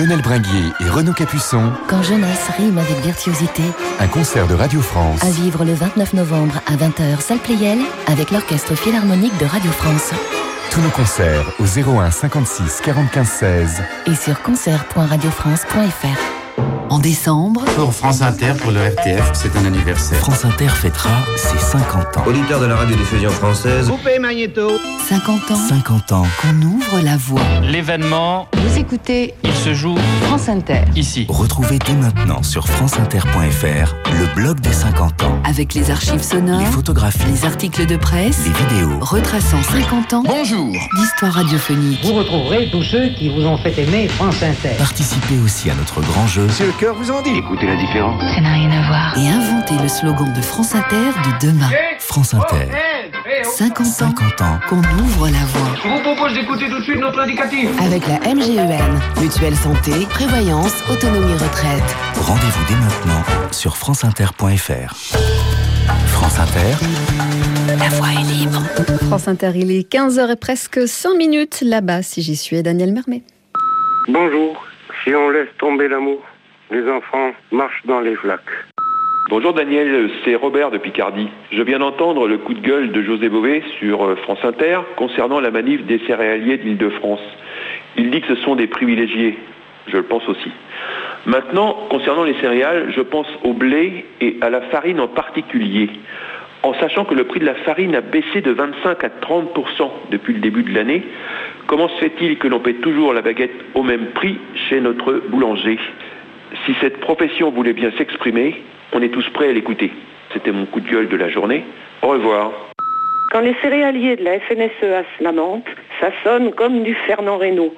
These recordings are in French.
Lionel Bringuier et Renaud Capuçon. Quand jeunesse rime avec virtuosité. Un concert de Radio France. À vivre le 29 novembre à 20h, salle Pleyel, avec l'Orchestre Philharmonique de Radio France. Tous nos concerts au 01 56 45 16 et sur concert.radiofrance.fr. En décembre, pour France Inter, pour le RTF, c'est un anniversaire. France Inter fêtera ses 50 ans. Auditeur de la radiodiffusion française. Coupez magnéto. 50 ans. 50 ans qu'on ouvre la voie. L'événement. Vous écoutez. Il se joue. France Inter. Ici. Retrouvez dès maintenant sur franceinter.fr le blog des 50 ans. Avec les archives sonores, les photographies, les articles de presse, les vidéos retraçant 50 ans. Bonjour. D'histoire radiophonique. Vous retrouverez tous ceux qui vous ont fait aimer France Inter. Participez aussi à notre grand jeu. Si le cœur vous en dit. Écoutez la différence. Ça n'a rien à voir. Et inventez le slogan de France Inter de demain. France Inter. 50 ans qu'on ouvre la voie. Je vous propose d'écouter tout de suite notre indicatif. Avec la MGEN, Mutuelle Santé, Prévoyance, Autonomie Retraite. Rendez-vous dès maintenant sur franceinter.fr. France Inter, la voie est libre. France Inter, il est 15h et presque 5 minutes. Là-bas, si j'y suis, Daniel Mermet. Bonjour. Si on laisse tomber l'amour, les enfants marchent dans les flaques. Bonjour Daniel, c'est Robert de Picardie. Je viens d'entendre le coup de gueule de José Bové sur France Inter concernant la manif des céréaliers de l'Île-de-France. Il dit que ce sont des privilégiés. Je le pense aussi. Maintenant, concernant les céréales, je pense au blé et à la farine en particulier. En sachant que le prix de la farine a baissé de 25 à 30% depuis le début de l'année, comment se fait-il que l'on paie toujours la baguette au même prix chez notre boulanger ? Si cette profession voulait bien s'exprimer, on est tous prêts à l'écouter. C'était mon coup de gueule de la journée. Au revoir. Quand les céréaliers de la FNSEA se lamentent, ça sonne comme du Fernand Reynaud.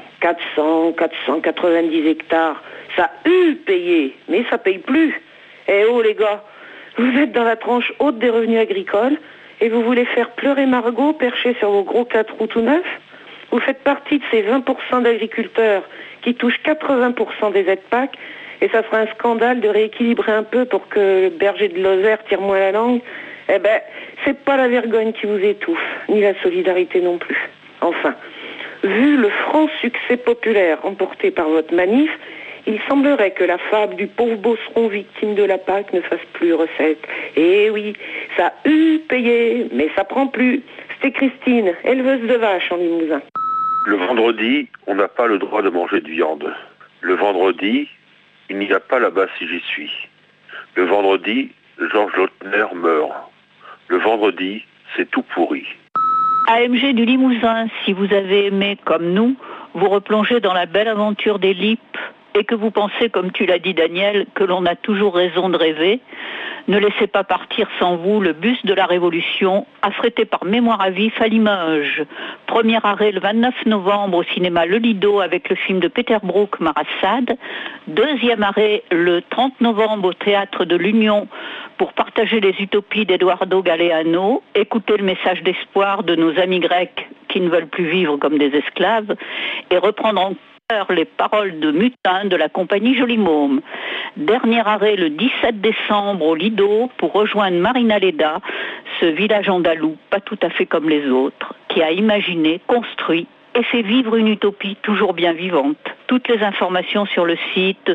490 hectares, ça eût payé, mais ça paye plus. Eh oh les gars, vous êtes dans la tranche haute des revenus agricoles et vous voulez faire pleurer Margot perché sur vos gros 4 roues tout neufs ? Vous faites partie de ces 20% d'agriculteurs qui touchent 80% des aides PAC et ça serait un scandale de rééquilibrer un peu pour que le berger de Lozère tire moins la langue. Eh ben, c'est pas la vergogne qui vous étouffe, ni la solidarité non plus. Enfin, vu le franc succès populaire remporté par votre manif, il semblerait que la fable du pauvre bosseron victime de la PAC ne fasse plus recette. Eh oui, ça a eu payé, mais ça prend plus. C'était Christine, éleveuse de vaches en Limousin. Le vendredi, on n'a pas le droit de manger de viande. Le vendredi, il n'y a pas là-bas si j'y suis. Le vendredi, Georges Lautner meurt. Le vendredi, c'est tout pourri. AMG du Limousin, si vous avez aimé comme nous, vous replongez dans la belle aventure des LIP et que vous pensez, comme tu l'as dit Daniel, que l'on a toujours raison de rêver, ne laissez pas partir sans vous le bus de la Révolution, affrété par Mémoire à vif à Limoges. Premier arrêt le 29 novembre au cinéma Le Lido avec le film de Peter Brook, Marassad. Deuxième arrêt le 30 novembre au Théâtre de l'Union pour partager les utopies d'Eduardo Galeano, écouter le message d'espoir de nos amis grecs qui ne veulent plus vivre comme des esclaves et reprendre en les paroles de Mutin de la compagnie Joli Môme. Dernier arrêt le 17 décembre au Lido pour rejoindre Marina Leda, ce village andalou pas tout à fait comme les autres, qui a imaginé, construit et fait vivre une utopie toujours bien vivante. Toutes les informations sur le site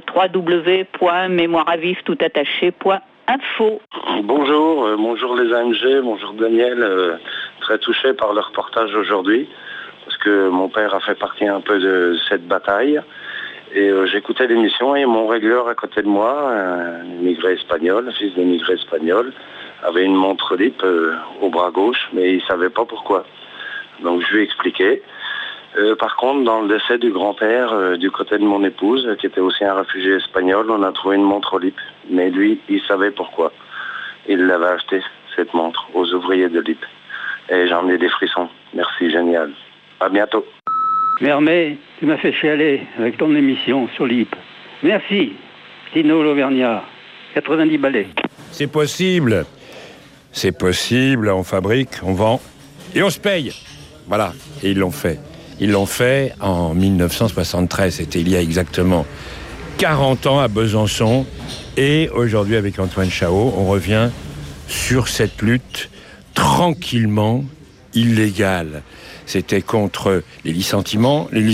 www.mémoireavive.info. Bonjour les AMG, bonjour Daniel, très touché par le reportage d'aujourd'hui. Parce que mon père a fait partie un peu de cette bataille. Et j'écoutais l'émission et mon régleur à côté de moi, un immigré espagnol, un fils d'immigré espagnol, avait une montre LIP au bras gauche, mais il ne savait pas pourquoi. Donc je lui ai expliqué. Par contre, dans le décès du grand-père, du côté de mon épouse, qui était aussi un réfugié espagnol, on a trouvé une montre LIP. Mais lui, il savait pourquoi. Il l'avait acheté, cette montre, aux ouvriers de LIP. Et j'en ai des frissons. Merci, génial. À bientôt. Mermet, tu m'as fait chialer avec ton émission sur l'IP. Merci, Tino l'Auvergnat, 90 balais. C'est possible, on fabrique, on vend et on se paye. Voilà, et ils l'ont fait. Ils l'ont fait en 1973, c'était il y a exactement 40 ans à Besançon. Et aujourd'hui, avec Antoine Chao, on revient sur cette lutte tranquillement illégale. C'était contre les licenciements,